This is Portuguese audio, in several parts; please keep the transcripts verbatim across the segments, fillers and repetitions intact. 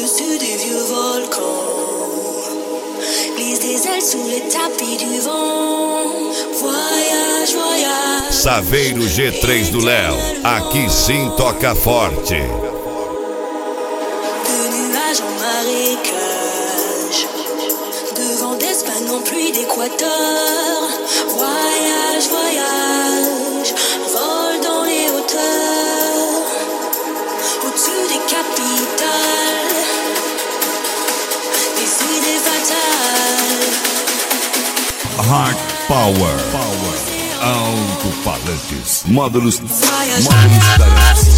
au-dessus des vieux volcans, glisse des ailes sous les tapis du vent. Voyage, voyage. Saveiro G três do Léo, aqui sim toca forte. De nuages en marécage, de vent d'Espagne en pluie d'Équateur. Voyage, voyage, vol dans les hauteurs, au-dessus des capitales, des idées fatales. Hard Power, Power. Alto-falantes, módulos, módulos talentos.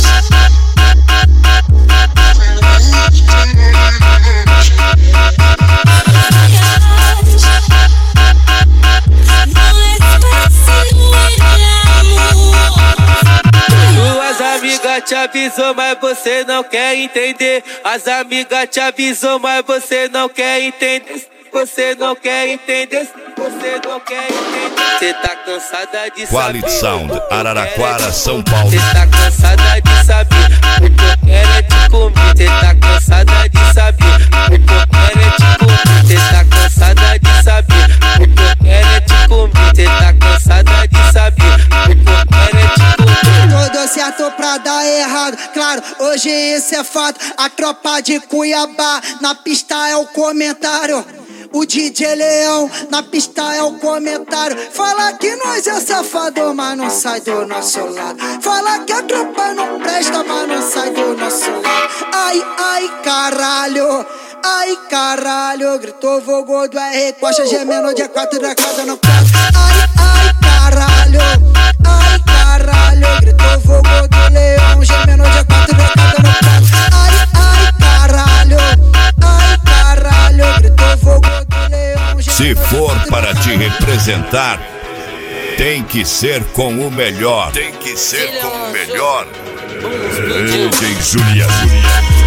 Suas amigas te avisou, mas você não quer entender. As amigas te avisou, mas você não quer entender. Você não quer entender. Você não quer entender. Cê tá cansada de saber. Quality Sound, Araraquara, São Paulo. Cê tá cansada de saber. O que eu quero é te comer. Cê tá cansada de saber. O que eu quero é te comer. Cê tá cansada de saber. O que eu quero é te comer. Cê tá cansada de saber. O que eu quero é te comer. Tudo certo pra dar errado, claro, hoje isso é fato. A tropa de Cuiabá, na pista é o comentário. O D J Leão, na pista é o comentário. Fala que nós é safado, mas não sai do nosso lado. Fala que a tropa não presta, mas não sai do nosso lado. Ai, ai, caralho, ai, caralho. Gritou Vogô do R, coxa gemendo de quatro da casa no prato. Ai, ai, caralho, ai, caralho. Gritou Vogô do Leão, gemendo de quatro da casa no prato. Ai, ai, caralho, ai, caralho. Gritou Vogô. Se for para te representar, tem que ser com o melhor. Tem que ser com o melhor. D J Julia.